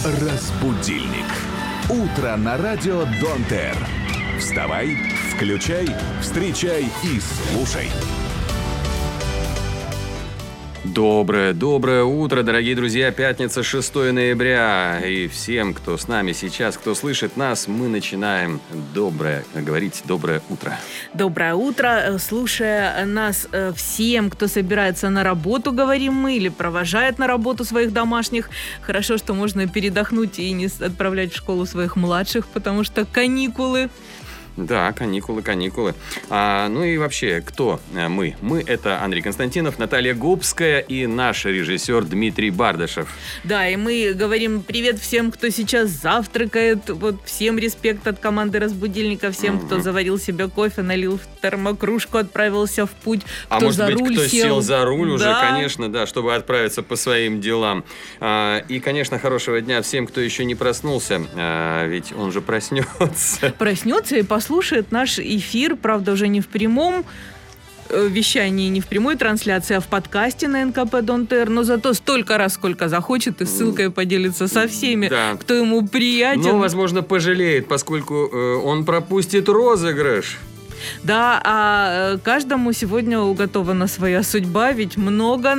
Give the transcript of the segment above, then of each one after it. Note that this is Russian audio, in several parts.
Разбудильник. Утро на радио Дон Эр. Вставай, включай, встречай и слушай. Доброе утро, дорогие друзья. Пятница, 6 ноября. И всем, кто с нами сейчас, кто слышит нас, мы начинаем говорить доброе утро. Доброе утро. Слушая нас всем, кто собирается на работу, говорим мы, или провожает на работу своих домашних. Хорошо, что можно передохнуть и не отправлять в школу своих младших, потому что каникулы. Да, каникулы. Ну и вообще, кто мы? Мы — это Андрей Константинов, Наталья Губская и наш режиссер Дмитрий Бардашев. Да, и мы говорим привет всем, кто сейчас завтракает. Вот всем респект от команды «Разбудильника», всем, кто заварил себе кофе, налил в термокружку, отправился в путь. А может быть, кто сел за руль уже, конечно, да, чтобы отправиться по своим делам. И, конечно, хорошего дня всем, кто еще не проснулся, ведь он же проснется. Проснется и послушает наш эфир, правда, уже не в прямом вещании, не в прямой трансляции, а в подкасте на НКП Дон Эр, но зато столько раз, сколько захочет, и ссылкой поделится со всеми, да, кто ему приятен. Но, возможно, пожалеет, поскольку он пропустит розыгрыш. Да, а каждому сегодня уготована своя судьба, ведь много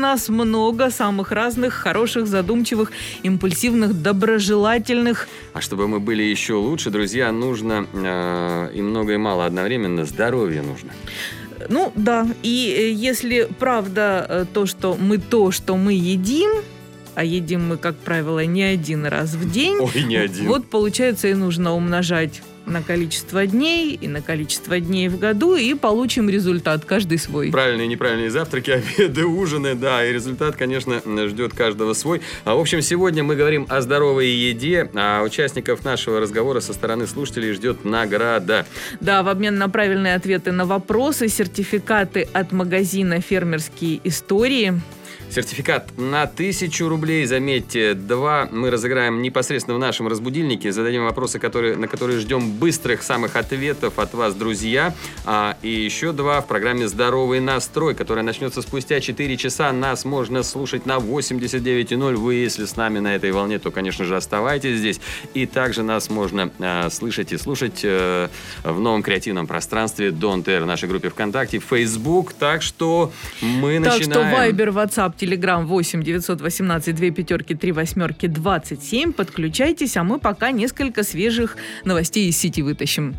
самых разных, хороших, задумчивых, импульсивных, доброжелательных. А чтобы мы были еще лучше, друзья, нужно и много, и мало одновременно, здоровье нужно. Ну, да, и если правда то, что мы едим, а едим мы, как правило, не один раз в день. Ой, не один. Вот, получается, и нужно умножать на количество дней и на количество дней в году, и получим результат, каждый свой. Правильные и неправильные завтраки, обеды, ужины, да, и результат, конечно, ждет каждого свой. В общем, сегодня мы говорим о здоровой еде, а участников нашего разговора со стороны слушателей ждет награда. Да, в обмен на правильные ответы на вопросы, сертификаты от магазина «Фермерские истории». Сертификат на 1000 рублей, заметьте, 2 мы разыграем непосредственно в нашем разбудильнике. Зададим вопросы, на которые ждем быстрых самых ответов от вас, друзья. И еще 2 в программе «Здоровый настрой», которая начнется спустя 4 часа. Нас можно слушать на 89.0. Вы, если с нами на этой волне, то, конечно же, оставайтесь здесь. И также нас можно слышать и слушать в новом креативном пространстве Дон Эр, в нашей группе ВКонтакте, Facebook. Так что мы начинаем. Так что Вайбер, WhatsApp, Телеграм 8 918 2 5 3 8 27. Подключайтесь, а мы пока несколько свежих новостей из сети вытащим.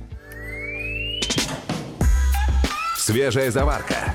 Свежая заварка.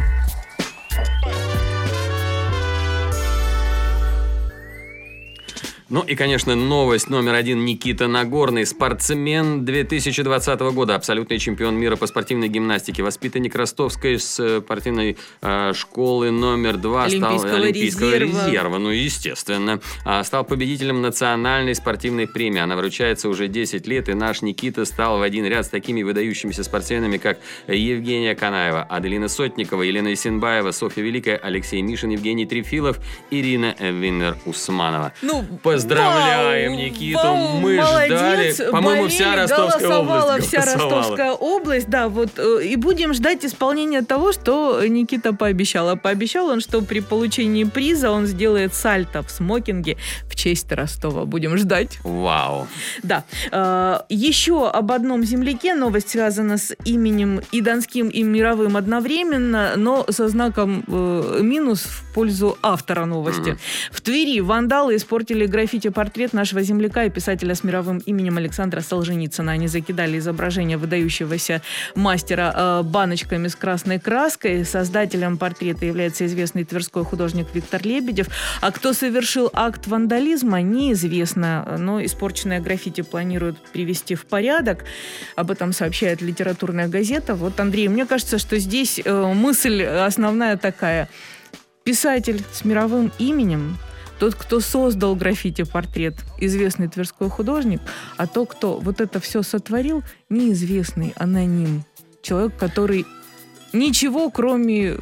Ну и, конечно, новость номер 1. Никита Нагорный, спортсмен 2020 года, абсолютный чемпион мира по спортивной гимнастике, воспитанник Ростовской спортивной школы номер 2, Олимпийского резерва. Ну, естественно. Стал победителем национальной спортивной премии. Она вручается уже 10 лет, и наш Никита стал в один ряд с такими выдающимися спортсменами, как Евгения Канаева, Аделина Сотникова, Елена Исенбаева, Софья Великая, Алексей Мишин, Евгений Трефилов, Ирина Виннер-Усманова. Поздравляем, Никиту. Мы молодец, ждали. По-моему, вся Ростовская область вся Ростовская область, да, вот. И будем ждать исполнения того, что Никита пообещал. Пообещал он, что при получении приза он сделает сальто в смокинге в честь Ростова. Будем ждать. Вау. Да. Еще об одном земляке. Новость связана с именем и донским, и мировым одновременно, но со знаком минус в пользу автора новости. В Твери вандалы испортили граффити-портрет нашего земляка и писателя с мировым именем Александра Солженицына. Они закидали изображение выдающегося мастера баночками с красной краской. Создателем портрета является известный тверской художник Виктор Лебедев. А кто совершил акт вандализма, неизвестно. Но испорченное граффити планируют привести в порядок. Об этом сообщает литературная газета. Вот, Андрей, мне кажется, что здесь мысль основная такая. Писатель с мировым именем, тот, кто создал граффити-портрет, известный тверской художник, а тот, кто вот это все сотворил, неизвестный аноним. Человек, который ничего, кроме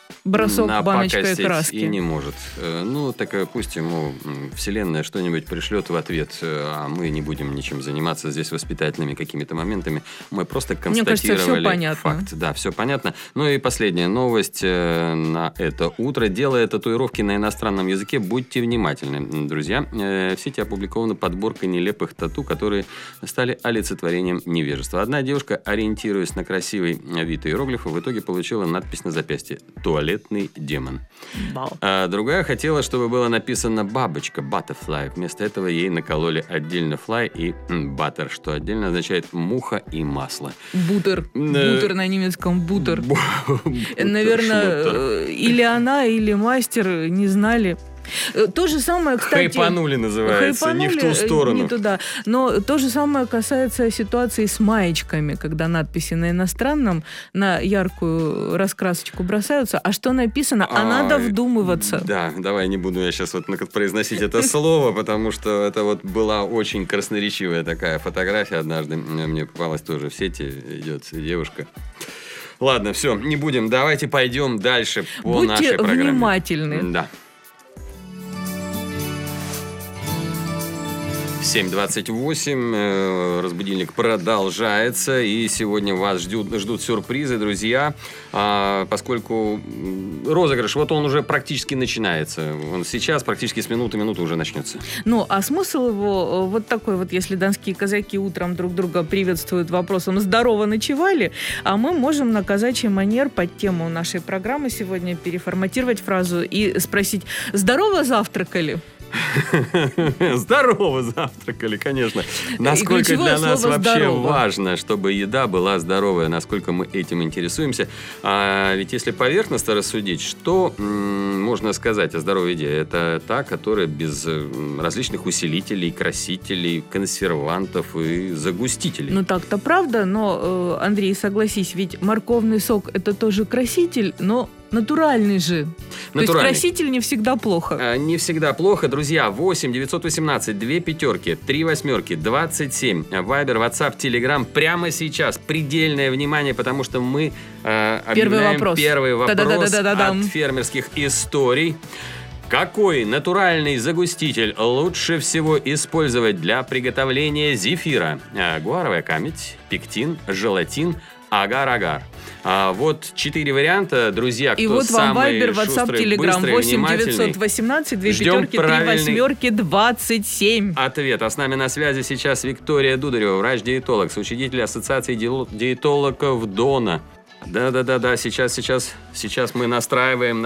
бросок баночкой краски. И не может. Ну, так пусть ему Вселенная что-нибудь пришлет в ответ, а мы не будем ничем заниматься здесь воспитательными какими-то моментами. Мы просто констатировали. Мне кажется, все понятно. Факт. Да, все понятно. Ну и последняя новость на это утро. Делая татуировки на иностранном языке, будьте внимательны, друзья. В сети опубликована подборка нелепых тату, которые стали олицетворением невежества. Одна девушка, ориентируясь на красивый вид иероглифа, в итоге получила надпись на запястье «Туалетный демон». А другая хотела, чтобы было написано «бабочка», «butterfly». Вместо этого ей накололи отдельно «fly» и «butter», что отдельно означает «муха» и «масло». Бутер. Бутер на немецком «бутер». Наверное, или она, или мастер не знали. То же самое, кстати... Хайпанули называется, не в ту сторону. Не туда. Но то же самое касается ситуации с маечками, когда надписи на иностранном на яркую раскрасочку бросаются, а что написано, надо вдумываться. Да, давай не буду я сейчас вот произносить это слово, потому что это вот была очень красноречивая такая фотография однажды. Мне попалась тоже в сети, идет девушка. Ладно, все, не будем. Давайте пойдем дальше по нашей программе. Будьте внимательны. Да. 7:28, разбудильник продолжается, и сегодня вас ждут сюрпризы, друзья, поскольку розыгрыш, вот он уже практически начинается, он сейчас практически с минуты уже начнется. Ну, а смысл его вот такой вот, если донские казаки утром друг друга приветствуют вопросом «Здорово, ночевали?», а мы можем на казачий манер под тему нашей программы сегодня переформатировать фразу и спросить «Здорово, завтракали?». Здорово завтракали, конечно. Насколько для нас вообще здорово важно, чтобы еда была здоровая, насколько мы этим интересуемся. Ведь если поверхностно рассудить, что можно сказать о здоровой еде? Это та, которая без различных усилителей, красителей, консервантов и загустителей. Ну так-то правда, но, Андрей, согласись, ведь морковный сок это тоже краситель, но натуральный же. То есть краситель не всегда плохо. Не всегда плохо. Друзья, 8 918 2 5 3 8 27. Вайбер, WhatsApp, Telegram. Прямо сейчас предельное внимание, потому что мы объявляем первый вопрос от фермерских историй. Какой натуральный загуститель лучше всего использовать для приготовления зефира? Гуаровая камедь, пектин, желатин, агар-агар. Вот 4 варианта, друзья, кто и вот вам самый Viber, WhatsApp, шустрый, Telegram, быстрый, 8 внимательный. 918 2 пятерки 3 восьмерки 27. Ответ. А с нами на связи сейчас Виктория Дударева, врач-диетолог, соучредитель Ассоциации диетологов Дона. Да, сейчас мы настраиваем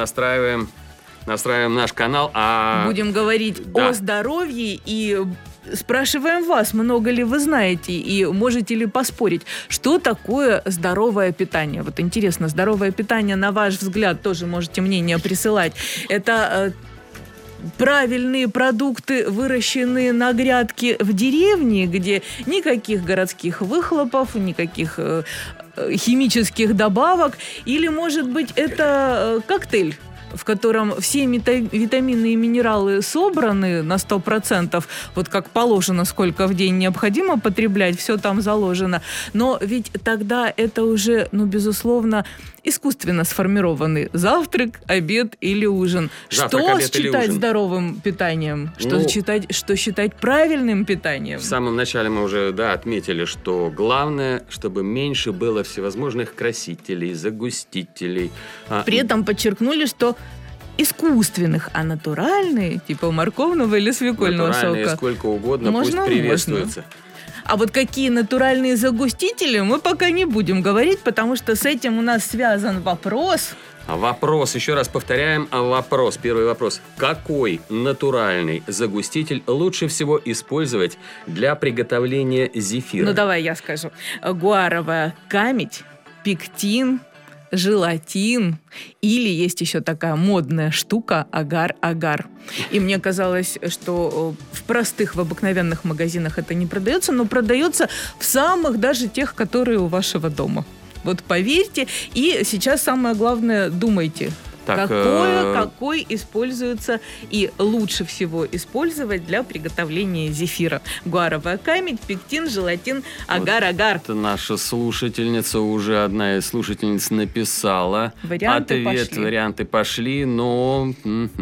наш канал. Будем говорить о здоровье и спрашиваем вас, много ли вы знаете и можете ли поспорить, что такое здоровое питание. Вот интересно, здоровое питание, на ваш взгляд, тоже можете мнение присылать. Это правильные продукты, выращенные на грядке в деревне, где никаких городских выхлопов, никаких химических добавок, или, может быть, это коктейль, в котором все витамины и минералы собраны на 100%, вот как положено, сколько в день необходимо потреблять, все там заложено. Но ведь тогда это уже, безусловно, искусственно сформированный завтрак, обед или ужин. Завтрак, что обед считать или ужин? Здоровым питанием? Что считать правильным питанием? В самом начале мы уже отметили, что главное, чтобы меньше было всевозможных красителей, загустителей. При этом подчеркнули, что искусственных, а натуральные, типа морковного или свекольного натуральные сока. Сколько угодно, пусть приветствуется. А вот какие натуральные загустители, мы пока не будем говорить, потому что с этим у нас связан вопрос. Вопрос, еще раз повторяем, вопрос. Первый вопрос. Какой натуральный загуститель лучше всего использовать для приготовления зефира? Давай я скажу. Гуаровая камедь, пектин, желатин, или есть еще такая модная штука агар-агар. И мне казалось, что в простых, в обыкновенных магазинах это не продается, но продается в самых даже тех, которые у вашего дома. Вот поверьте, и сейчас самое главное, думайте. Так, какой используется и лучше всего использовать для приготовления зефира? Гуаровая камедь, пектин, желатин, агар-агар. Это наша слушательница, уже одна из слушательниц написала. Варианты пошли, но...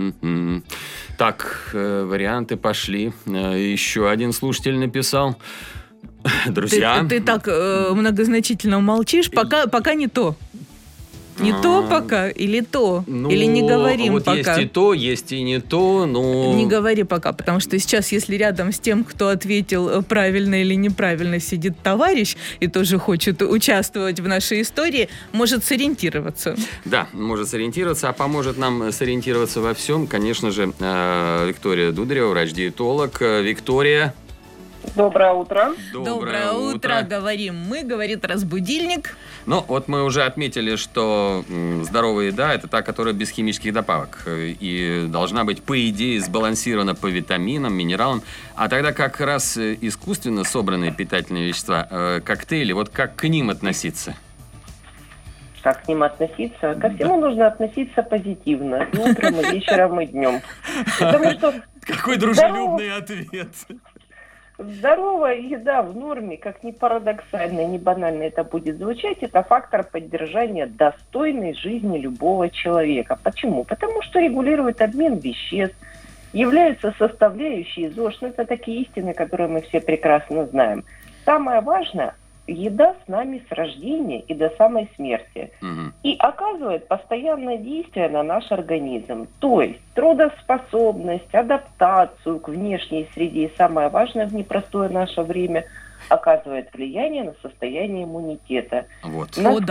Так, варианты пошли. Еще один слушатель написал. Друзья... Ты так многозначительно молчишь, пока не то. Не то пока или то? Или не говорим вот пока? Есть и то, есть и не то, но... Не говори пока, потому что сейчас, если рядом с тем, кто ответил правильно или неправильно, сидит товарищ и тоже хочет участвовать в нашей истории, может сориентироваться. Да, может сориентироваться, а поможет нам сориентироваться во всем, конечно же, Виктория Дударева, врач-диетолог. Виктория... Доброе утро. Доброе утро, говорим мы, говорит разбудильник. Ну, вот мы уже отметили, что здоровая еда – это та, которая без химических добавок. И должна быть, по идее, сбалансирована по витаминам, минералам. А тогда как раз искусственно собранные питательные вещества, коктейли, вот как к ним относиться? Как к ним относиться? Ко всему нужно относиться позитивно. И утром, и вечером, и днем. Потому что... Какой дружелюбный ответ! Здоровая еда в норме, как ни парадоксально, ни банально это будет звучать, это фактор поддержания достойной жизни любого человека. Почему? Потому что регулирует обмен веществ, является составляющей ЗОЖ. Это такие истины, которые мы все прекрасно знаем. Самое важное, еда с нами с рождения и до самой смерти. И оказывает постоянное действие на наш организм. То есть трудоспособность, адаптацию к внешней среде и самое важное в непростое наше время оказывает влияние на состояние иммунитета. Вот.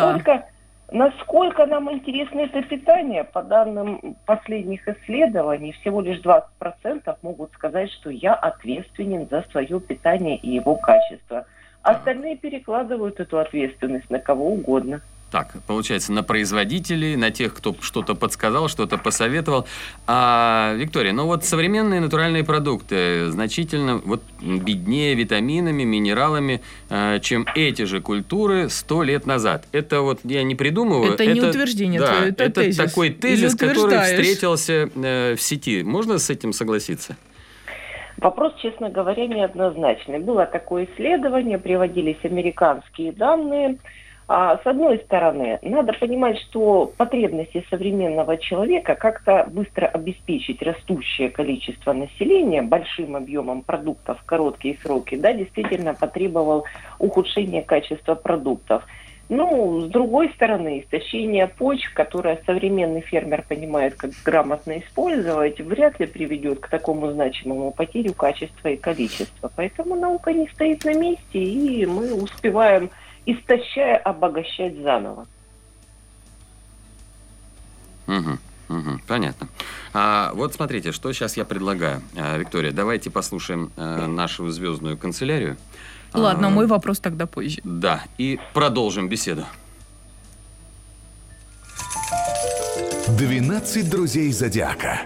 Насколько нам интересно это питание, по данным последних исследований, всего лишь 20% могут сказать, что я ответственен за свое питание и его качество. Остальные перекладывают эту ответственность на кого угодно. Так, получается, на производителей, на тех, кто что-то подсказал, что-то посоветовал. Виктория, ну вот современные натуральные продукты значительно беднее витаминами, минералами, чем эти же культуры 100 лет назад. Это вот я не придумываю. Это не утверждение твое, это тезис. Это такой тезис, который встретился в сети. Можно с этим согласиться? Вопрос, честно говоря, неоднозначный. Было такое исследование, приводились американские данные. С одной стороны, надо понимать, что потребности современного человека как-то быстро обеспечить растущее количество населения большим объемом продуктов в короткие сроки, действительно потребовал ухудшения качества продуктов. С другой стороны, истощение почв, которое современный фермер понимает, как грамотно использовать, вряд ли приведет к такому значимому потерю качества и количества. Поэтому наука не стоит на месте, и мы успеваем, истощая, обогащать заново. Понятно. Вот смотрите, что сейчас я предлагаю. Виктория, давайте послушаем нашу звездную канцелярию. Ладно, мой вопрос тогда позже. Да, и продолжим беседу. 12 друзей Зодиака.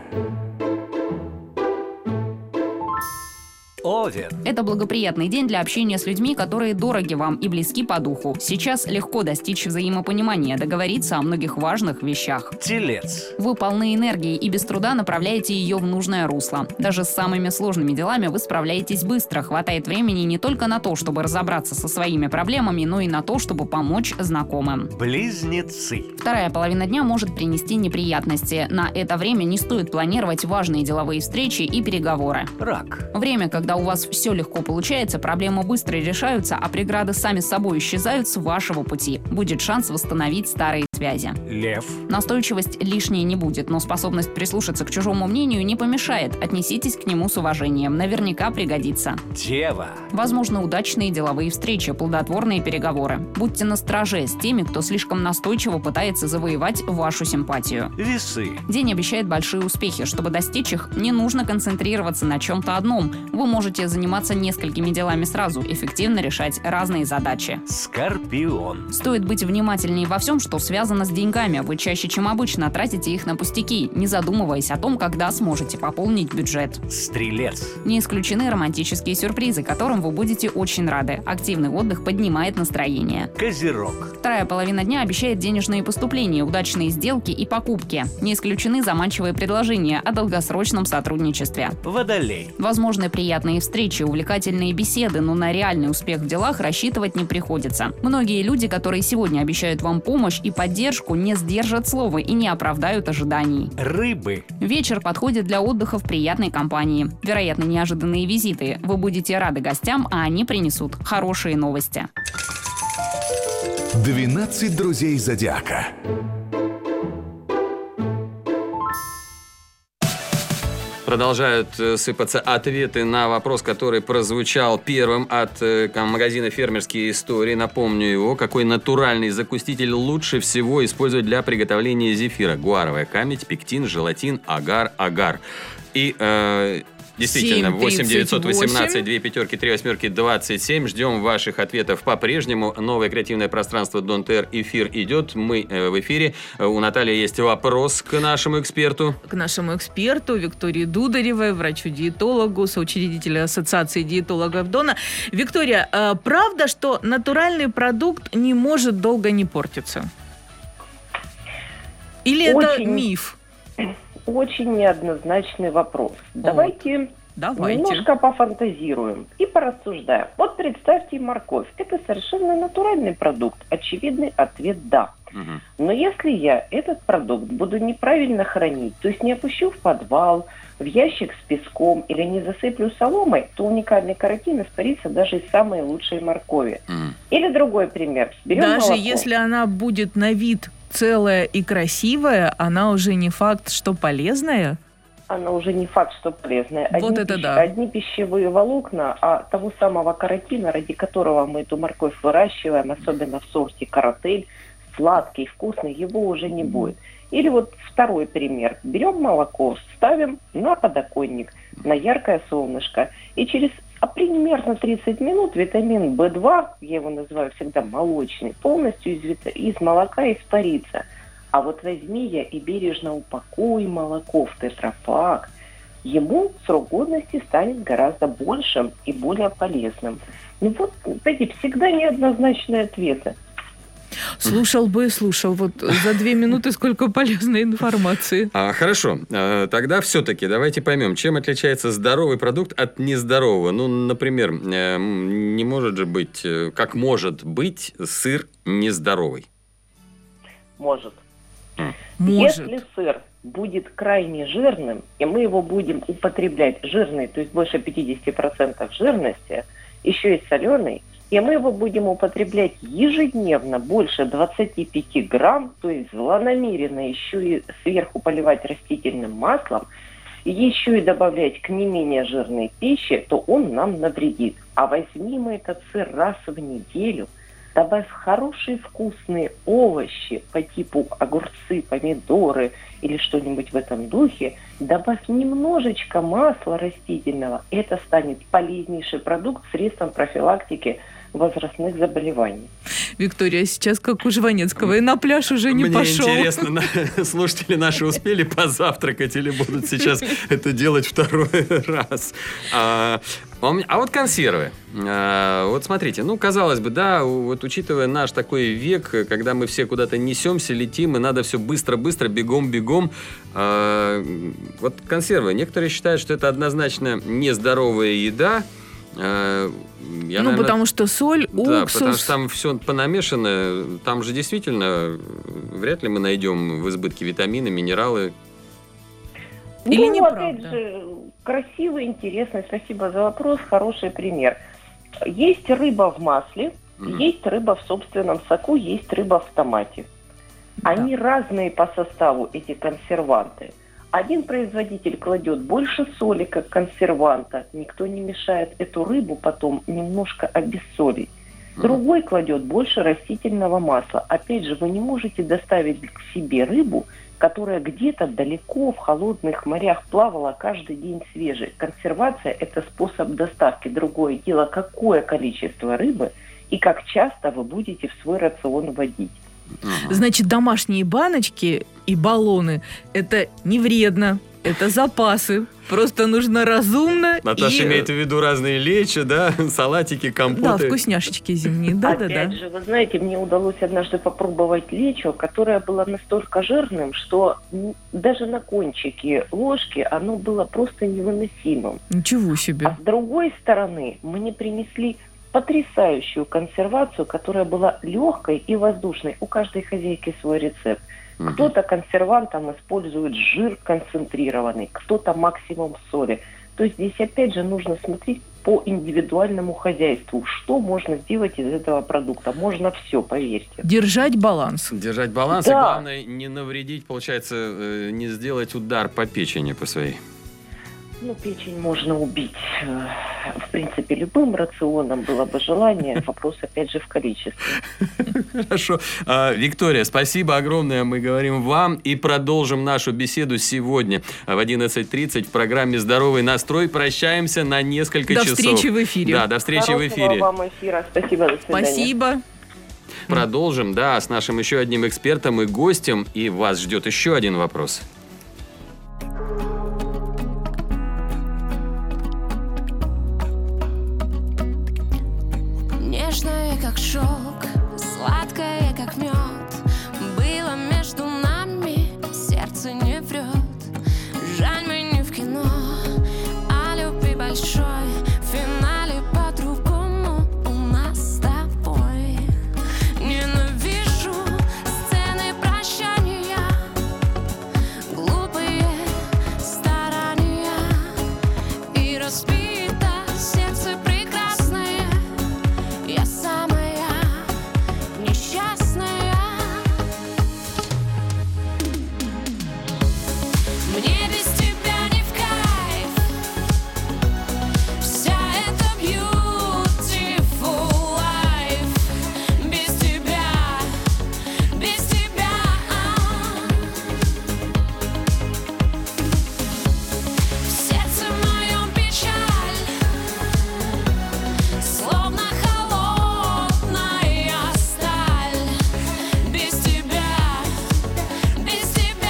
Овен. Это благоприятный день для общения с людьми, которые дороги вам и близки по духу. Сейчас легко достичь взаимопонимания, договориться о многих важных вещах. Телец. Вы полны энергии и без труда направляете ее в нужное русло. Даже с самыми сложными делами вы справляетесь быстро. Хватает времени не только на то, чтобы разобраться со своими проблемами, но и на то, чтобы помочь знакомым. Близнецы. Вторая половина дня может принести неприятности. На это время не стоит планировать важные деловые встречи и переговоры. Рак. Время, когда у вас все легко получается, проблемы быстро решаются, а преграды сами собой исчезают с вашего пути. Будет шанс восстановить старые связи. Лев. Настойчивость лишней не будет, но способность прислушаться к чужому мнению не помешает. Отнеситесь к нему с уважением. Наверняка пригодится. Дева. Возможно, удачные деловые встречи, плодотворные переговоры. Будьте настороже с теми, кто слишком настойчиво пытается завоевать вашу симпатию. Весы. День обещает большие успехи. Чтобы достичь их, не нужно концентрироваться на чем-то одном. Вы можете заниматься несколькими делами сразу, эффективно решать разные задачи. Скорпион. Стоит быть внимательнее во всем, что связано связана с деньгами. Вы чаще, чем обычно, тратите их на пустяки, не задумываясь о том, когда сможете пополнить бюджет. Стрелец. Не исключены романтические сюрпризы, которым вы будете очень рады. Активный отдых поднимает настроение. Козерог. Вторая половина дня обещает денежные поступления, удачные сделки и покупки. Не исключены заманчивые предложения о долгосрочном сотрудничестве. Водолей. Возможны приятные встречи, увлекательные беседы, но на реальный успех в делах рассчитывать не приходится. Многие люди, которые сегодня обещают вам помощь и поддержку, не сдержат слова и не оправдают ожиданий. Рыбы. Вечер подходит для отдыха в приятной компании. Вероятно, неожиданные визиты. Вы будете рады гостям, а они принесут хорошие новости. 12 друзей зодиака. Продолжают сыпаться ответы на вопрос, который прозвучал первым от магазина «Фермерские истории». Напомню его. Какой натуральный закуститель лучше всего использовать для приготовления зефира? Гуаровая камедь, пектин, желатин, агар. И действительно, 8 918 2 пятерки 3 восьмерки 27. Ждем ваших ответов по-прежнему. Новое креативное пространство Don't Air. Эфир идет. Мы в эфире. У Натальи есть вопрос к нашему эксперту. К нашему эксперту Виктории Дударевой, врачу-диетологу, соучредителю Ассоциации диетологов Дона. Виктория, правда, что натуральный продукт не может долго не портиться? Или это миф? Очень неоднозначный вопрос. Давайте немножко пофантазируем и порассуждаем. Вот представьте морковь. Это совершенно натуральный продукт. Очевидный ответ – да. Но если я этот продукт буду неправильно хранить, то есть не опущу в подвал, в ящик с песком или не засыплю соломой, то уникальный каротин испарится даже из самой лучшей моркови. Или другой пример. Берем даже молоко. Если она будет на вид целая и красивая, она уже не факт, что полезная? Она уже не факт, что полезная. Одни пищевые волокна, а того самого каротина, ради которого мы эту морковь выращиваем, особенно в сорте каротель, сладкий, вкусный, его уже не будет. Или вот второй пример. Берем молоко, ставим на подоконник, на яркое солнышко, и через примерно 30 минут витамин В2, я его называю всегда молочный, полностью из молока испарится. А вот возьми я и бережно упакуй молоко в тетрапак, ему срок годности станет гораздо большим и более полезным. Ну вот, эти всегда неоднозначные ответы. Слушал. Вот за 2 минуты сколько полезной информации. Хорошо. Тогда все-таки давайте поймем, чем отличается здоровый продукт от нездорового. Ну, например, не может же быть, как может быть сыр нездоровый? Может. Если сыр будет крайне жирным, и мы его будем употреблять жирный, то есть больше 50% жирности, еще и соленый, и мы его будем употреблять ежедневно больше 25 грамм, то есть злонамеренно еще и сверху поливать растительным маслом, еще и добавлять к не менее жирной пище, то он нам навредит. А возьми мы этот сыр раз в неделю, добавь хорошие вкусные овощи по типу огурцы, помидоры или что-нибудь в этом духе, добавь немножечко масла растительного, это станет полезнейший продукт средством профилактики возрастных заболеваний. Виктория, сейчас как у Жванецкого, и на пляж уже не пошел. Мне интересно, слушатели наши успели позавтракать или будут сейчас это делать второй раз? А вот консервы. Вот смотрите, казалось бы, да, вот учитывая наш такой век, когда мы все куда-то несемся, летим, и надо все быстро-быстро, бегом-бегом. Вот консервы. Некоторые считают, что это однозначно нездоровая еда. Потому что соль, уксус. Да, потому что там все понамешано. Там же действительно вряд ли мы найдем в избытке витамины, минералы. Или неправда? Опять же, красивый, интересный. Спасибо за вопрос. Хороший пример. Есть рыба в масле, есть рыба в собственном соку, есть рыба в томате. Да. Они разные по составу, эти консерванты. Один производитель кладет больше соли, как консерванта. Никто не мешает эту рыбу потом немножко обессолить. Другой кладет больше растительного масла. Опять же, вы не можете доставить к себе рыбу, которая где-то далеко в холодных морях плавала каждый день свежей. Консервация – это способ доставки. Другое дело, какое количество рыбы и как часто вы будете в свой рацион вводить. Значит, домашние баночки и баллоны – это не вредно, это запасы. Просто нужно разумно. Наташа имеет в виду разные лечи, да, салатики, компоты. Да, вкусняшки зимние, Опять же, вы знаете, мне удалось однажды попробовать лечо, которое было настолько жирным, что даже на кончике ложки оно было просто невыносимым. Ничего себе. А с другой стороны, мне принесли потрясающую консервацию, которая была легкой и воздушной. У каждой хозяйки свой рецепт. Кто-то консервантом использует жир концентрированный, кто-то максимум соли. То есть здесь опять же нужно смотреть по индивидуальному хозяйству, что можно сделать из этого продукта. Можно все, поверьте. Держать баланс. Держать баланс, Да. и главное не навредить, получается, не сделать удар по печени по своей. Ну, печень можно убить, в принципе, любым рационом, было бы желание. Вопрос, опять же, в количестве. Хорошо. Виктория, спасибо огромное. Мы говорим вам и продолжим нашу беседу сегодня в 11:30 в программе «Здоровый настрой». Прощаемся на несколько часов. До встречи в эфире. Да, до встречи в эфире. Хорошего вам эфира. Спасибо, до свидания. Спасибо. Продолжим, да, с нашим еще одним экспертом и гостем. И вас ждет еще один вопрос. Нежное, как шелк, сладкое, как мед. Было между нами, сердце не врет. Жаль, мы не в кино, а любви большой. В финале по-другому у нас с тобой. Ненавижу сцены прощания, глупые старания. И разбито сердце прекрасное. Я самая несчастная. Мне без тебя не в кайф. Вся эта beautiful life. Без тебя, без тебя. В сердце моем печаль, словно холодная сталь. Без тебя, без тебя.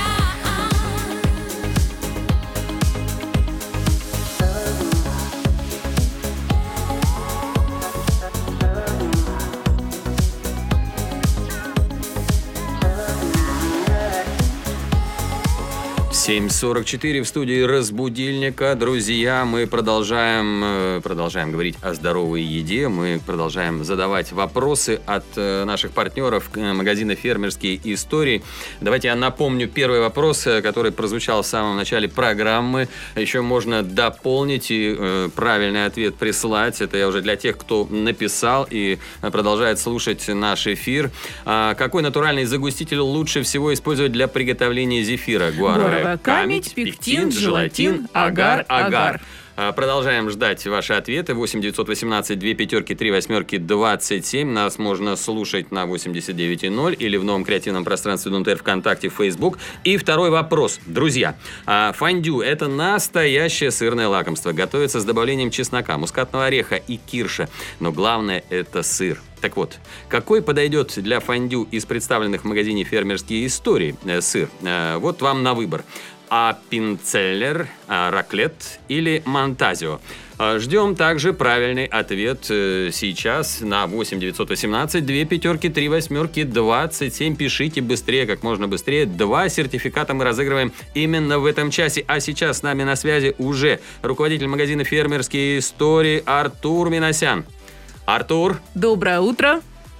7:44 в студии «Разбудильника». Друзья, мы продолжаем говорить о здоровой еде. Мы продолжаем задавать вопросы от наших партнеров магазина «Фермерские истории». Давайте я напомню первый вопрос, который прозвучал в самом начале программы. Еще можно дополнить и правильный ответ прислать. Это я уже для тех, кто написал и продолжает слушать наш эфир. Какой натуральный загуститель лучше всего использовать для приготовления зефира? Гуаровая камедь, пектин, желатин, агар. Продолжаем ждать ваши ответы. 8 918 2 5 3 8 27. Нас можно слушать на 89.0 или в новом креативном пространстве Донтер, ВКонтакте, Facebook. И второй вопрос. Друзья, фондю – это настоящее сырное лакомство. Готовится с добавлением чеснока, мускатного ореха и кирша. Но главное – это сыр. Так вот, какой подойдет для фондю из представленных в магазине «Фермерские истории» сыр? Вот вам на выбор. Аппенцеллер, раклет или монтазио? Ждем также правильный ответ сейчас на 8 918 2 5 3 8 27. Пишите быстрее, как можно быстрее. 2 сертификата мы разыгрываем именно в этом часе. А сейчас с нами на связи уже руководитель магазина «Фермерские истории» Артур Минасян. Артур. Доброе утро.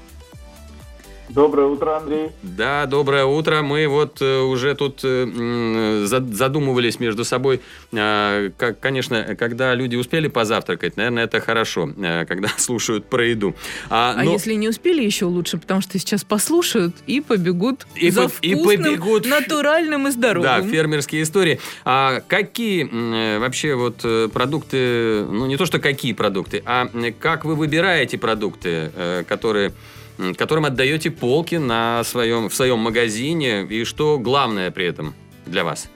Доброе утро, Андрей. Да, доброе утро. Мы вот уже тут задумывались между собой. Конечно, когда люди успели позавтракать, наверное, это хорошо, когда слушают про еду. Но... если не успели, еще лучше, потому что сейчас послушают и побегут за вкусным, натуральным и здоровым. Да, «Фермерские истории». А какие вообще вот продукты, ну не то что какие продукты, а как вы выбираете продукты, которым отдаете полки в своем магазине, и что главное при этом для вас?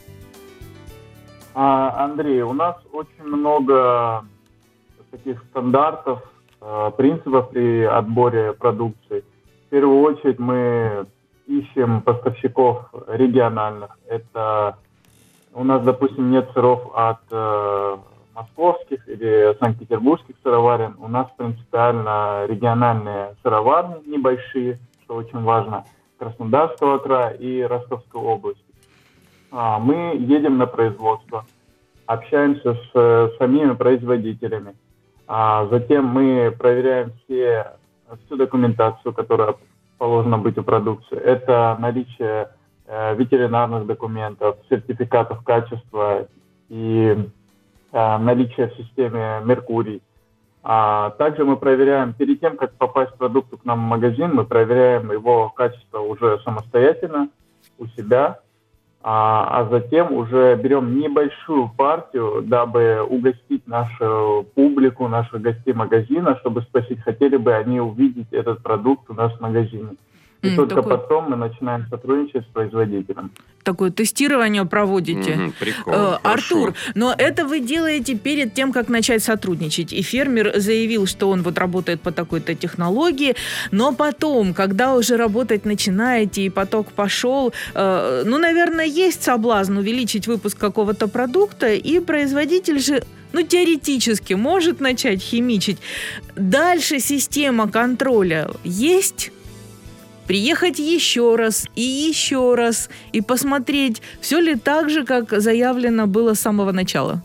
Андрей, у нас очень много таких стандартов, принципов при отборе продукции. В первую очередь мы ищем поставщиков региональных. Это у нас, допустим, нет сыров от московских или санкт-петербургских сыроварен. У нас принципиально региональные сыроварни небольшие, что очень важно, Краснодарского края и Ростовской области. Мы едем на производство, общаемся с самими производителями. Затем мы проверяем всю документацию, которая положена быть у продукции. Это наличие ветеринарных документов, сертификатов качества и наличие в системе Меркурий. Также мы проверяем, перед тем, как попасть продукту к нам в магазин, мы проверяем его качество уже самостоятельно у себя, а затем уже берем небольшую партию, дабы угостить нашу публику, наших гостей магазина, чтобы спросить, хотели бы они увидеть этот продукт у нас в магазине. И только потом мы начинаем сотрудничать с производителем. Такое тестирование проводите. Прикольно. Артур, но это вы делаете перед тем, как начать сотрудничать. И фермер заявил, что он вот работает по такой-то технологии, но потом, когда уже работать начинаете и поток пошел, наверное, есть соблазн увеличить выпуск какого-то продукта, и производитель же теоретически может начать химичить. Дальше система контроля есть? Приехать еще раз и посмотреть, все ли так же, как заявлено было с самого начала?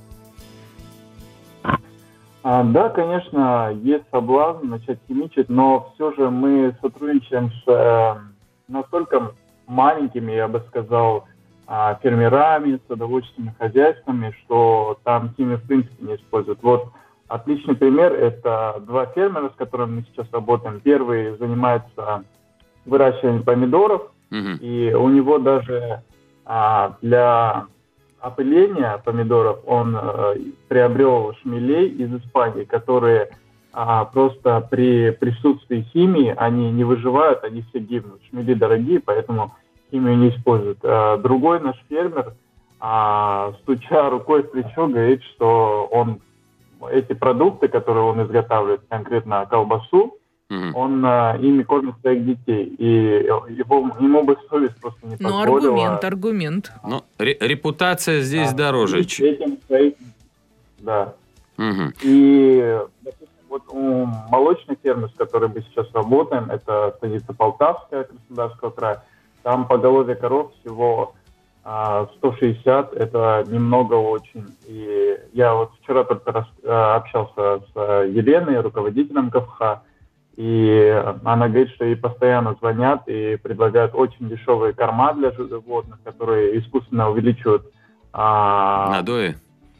Да, конечно, есть соблазн начать химичить, но все же мы сотрудничаем с настолько маленькими, я бы сказал, фермерами, садоводческими хозяйствами, что там химию в принципе не используют. Вот отличный пример – это два фермера, с которыми мы сейчас работаем. Первый занимается выращиванием помидоров, и у него даже для опыления помидоров он приобрел шмелей из Испании, которые просто при присутствии химии они не выживают, они все гибнут. Шмели дорогие, поэтому химию не используют. Другой наш фермер, стуча рукой в плечо, говорит, что эти продукты, которые он изготавливает, конкретно колбасу, он ими кормит своих детей. И ему бы совесть просто не позволила. Аргумент. Репутация здесь дороже. Да. И, допустим, вот у молочной фермы, с которой мы сейчас работаем, это станица Полтавская, Краснодарского края, там поголовье коров всего 160, это немного очень. И я вот вчера только общался с Еленой, руководителем КФХ, и она говорит, что ей постоянно звонят и предлагают очень дешевые корма для животных, которые искусственно увеличивают надои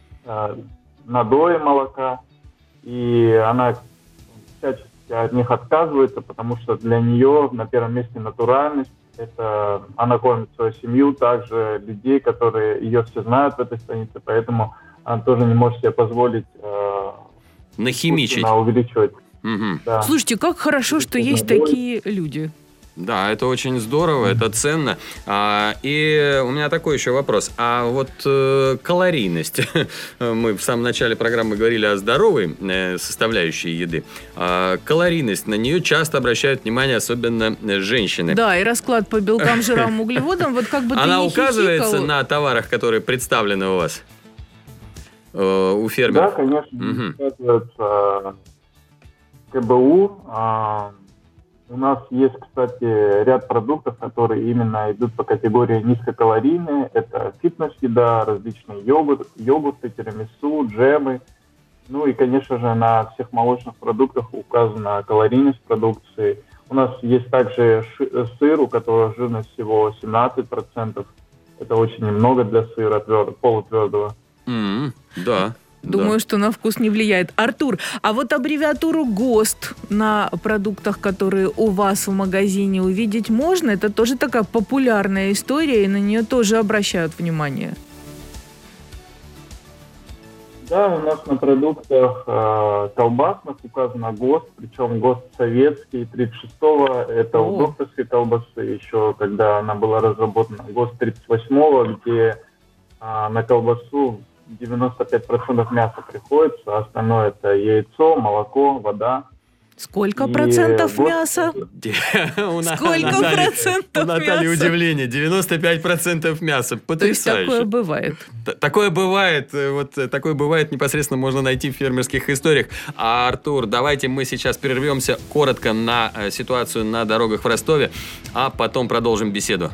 молока. И она всячески от них отказывается, потому что для нее на первом месте натуральность. Это она кормит свою семью, также людей, которые ее все знают в этой станице, поэтому она тоже не может себе позволить нахимичить, увеличивать. Да. Слушайте, как хорошо, что есть такие люди. Да, это очень здорово, это ценно. И у меня такой еще вопрос. А вот калорийность. Мы в самом начале программы говорили о здоровой составляющей еды. Калорийность, на нее часто обращают внимание, особенно женщины. Да, и расклад по белкам, жирам, углеводам. Вот как бы ты Она не указывается хихикал. на товарах, которые представлены у вас? У фермеров? Да, конечно, указывается КБУ. У нас есть, кстати, ряд продуктов, которые именно идут по категории низкокалорийные. Это фитнес-еда, различные йогурты, тирамису, джемы. Ну и, конечно же, на всех молочных продуктах указана калорийность продукции. У нас есть также сыр, у которого жирность всего 17%. Это очень немного для сыра полутвердого. Да. Думаю, что на вкус не влияет. Артур, а вот аббревиатуру ГОСТ на продуктах, которые у вас в магазине, увидеть можно? Это тоже такая популярная история, и на нее тоже обращают внимание. Да, у нас на продуктах колбасных указано ГОСТ, причем ГОСТ советский, 36-го, это у докторской колбасы, еще когда она была разработана, ГОСТ 38-го, где на колбасу 95% мяса приходится, а остальное это яйцо, молоко, вода. Сколько И процентов вот- мяса? У Сколько процентов У Натальи мяса? удивление. 95% мяса. То есть такое Потрясающе. бывает. Такое бывает. Такое бывает непосредственно можно найти в фермерских историях. А, Артур, давайте мы сейчас прервемся коротко на ситуацию на дорогах в Ростове, а потом продолжим беседу.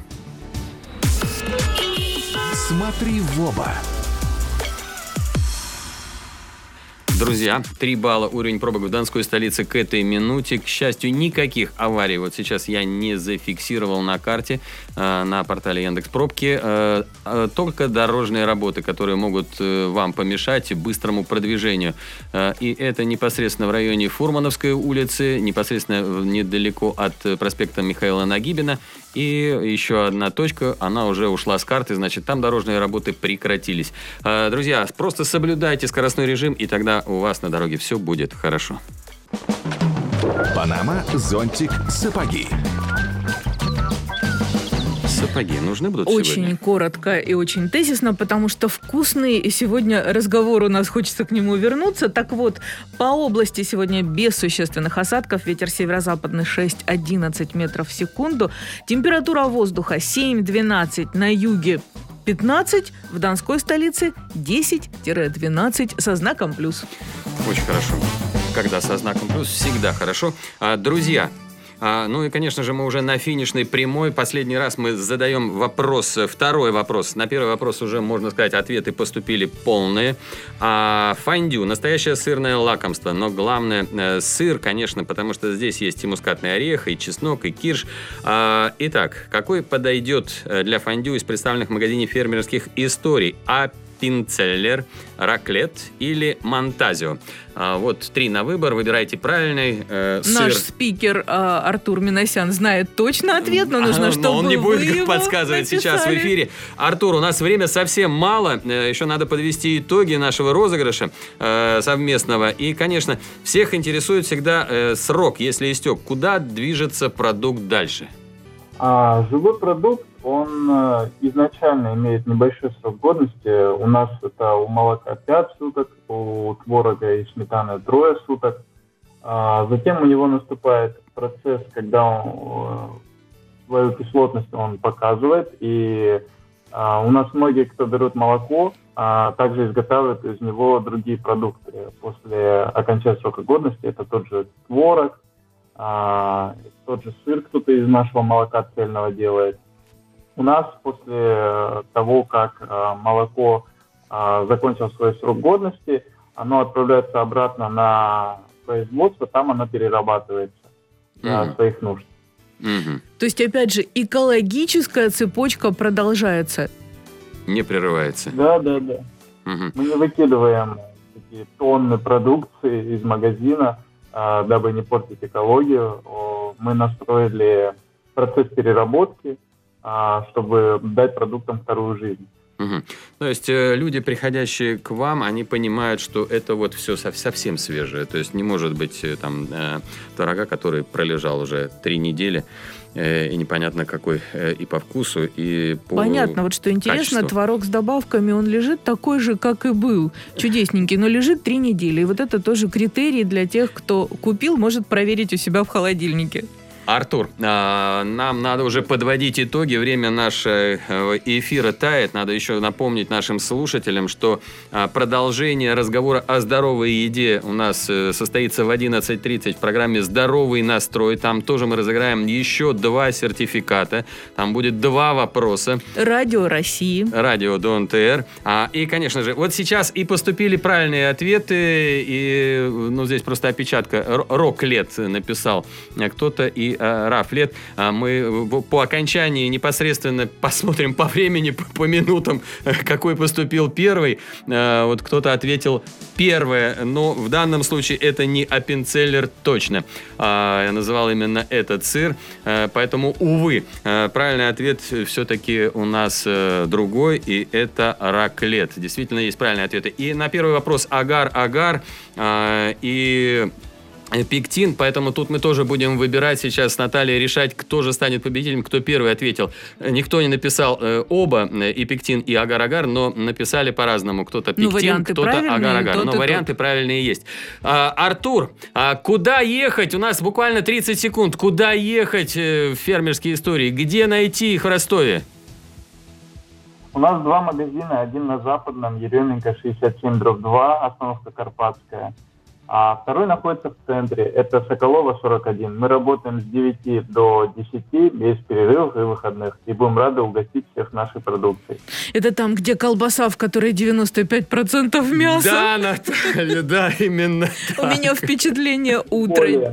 «Смотри в оба». Друзья, 3 балла уровень пробок в Донской столице к этой минуте. К счастью, никаких аварий вот сейчас я не зафиксировал на карте, на портале Яндекс.Пробки. Только дорожные работы, которые могут вам помешать быстрому продвижению. И это непосредственно в районе Фурмановской улицы, непосредственно недалеко от проспекта Михаила Нагибина. И еще одна точка, она уже ушла с карты, значит, там дорожные работы прекратились. Друзья, просто соблюдайте скоростной режим, и тогда у вас на дороге все будет хорошо. Панама, зонтик, сапоги. Сапоги нужны будут Очень сегодня? коротко и очень тезисно, потому что вкусный и сегодня разговор у нас, хочется к нему вернуться. Так вот, по области сегодня без существенных осадков, ветер северо-западный 6-11 метров в секунду, температура воздуха 7-12, на юге 15, в Донской столице 10-12 со знаком плюс. Очень хорошо. Когда со знаком плюс, всегда хорошо. Друзья, ну и, конечно же, мы уже на финишной прямой. Последний раз мы задаем вопрос, второй вопрос. На первый вопрос уже, можно сказать, ответы поступили полные. Фондю – настоящее сырное лакомство. Но главное – сыр, конечно, потому что здесь есть и мускатный орех, и чеснок, и кирш. Итак, какой подойдет для фондю из представленных в магазине фермерских историй? Аппенцеллер, раклет или монтазио? Вот 3 на выбор, выбирайте правильный. Наш Сыр. спикер Артур Минасян знает точно ответ, но нужно, чтобы Но он не вы будет его подсказывать сейчас в написали. эфире. Артур, у нас время совсем мало. Еще надо подвести итоги нашего розыгрыша совместного. И, конечно, всех интересует всегда срок, если истек. Куда движется продукт дальше? Живой продукт, он изначально имеет небольшой срок годности. У нас это у молока 5 суток, у творога и сметаны 3 суток. Затем у него наступает процесс, когда свою кислотность он показывает. И у нас многие, кто берут молоко, также изготавливают из него другие продукты. После окончания срока годности это тот же творог, тот же сыр кто-то из нашего молока цельного делает. У нас после того, как молоко закончило свой срок годности, оно отправляется обратно на производство, там оно перерабатывается для своих нужд. Мгм. То есть, опять же, экологическая цепочка продолжается. Не прерывается. Да. Мгм. Мы не выкидываем такие тонны продукции из магазина, дабы не портить экологию. Мы настроили процесс переработки, чтобы дать продуктам вторую жизнь. Мгм. То есть люди, приходящие к вам, они понимают, что это вот все совсем свежее. То есть не может быть там творога, который пролежал уже 3 недели, и непонятно какой и по вкусу, и по Понятно, вот что интересно, качеству. творог с добавками, он лежит такой же, как и был. Чудесненький, но лежит 3 недели. И вот это тоже критерий для тех, кто купил, может проверить у себя в холодильнике. Артур, нам надо уже подводить итоги. Время нашего эфира тает. Надо еще напомнить нашим слушателям, что продолжение разговора о здоровой еде у нас состоится в 11:30 в программе «Здоровый настрой». Там тоже мы разыграем еще 2 сертификата. Там будет 2 вопроса. Радио России. Радио ДонТР. И, конечно же, вот сейчас и поступили правильные ответы. И, ну, здесь просто опечатка. Роклет написал кто-то, и Рафлет. Мы по окончании непосредственно посмотрим по времени, по минутам, какой поступил первый. Вот кто-то ответил первое, но в данном случае это не Аппенцеллер точно. Я называл именно этот сыр. Поэтому, увы, правильный ответ все-таки у нас другой, и это раклет. Действительно, есть правильные ответы. И на первый вопрос агар. И пектин, поэтому тут мы тоже будем выбирать сейчас с Натальей, решать, кто же станет победителем, кто первый ответил. Никто не написал оба, и пектин, и агар-агар, но написали по-разному. Кто-то пектин, кто-то агар-агар. Но варианты правильные есть. Артур, куда ехать? У нас буквально 30 секунд. Куда ехать в фермерские истории? Где найти их в Ростове? У нас 2 магазина, один на Западном, Еременко 67/2, остановка Карпатская, а второй находится в центре, это Соколова 41. Мы работаем с 9 до 10 без перерывов и выходных, и будем рады угостить всех нашей продукцией. Это там, где колбаса, в которой 95% мяса? Да, Наталья, да, именно так. У меня впечатление утро.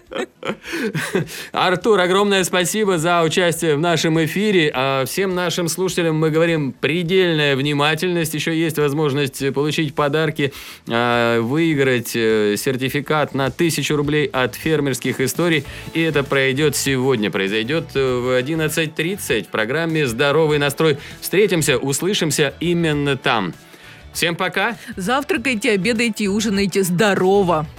Артур, огромное спасибо за участие в нашем эфире. А всем нашим слушателям мы говорим: предельная внимательность. Еще есть возможность получить подарки, выиграть сертификат на 1000 рублей от фермерских историй. И это произойдет сегодня. Произойдет в 11:30 в программе «Здоровый настрой». Встретимся, услышимся именно там. Всем пока. Завтракайте, обедайте и ужинайте здорово.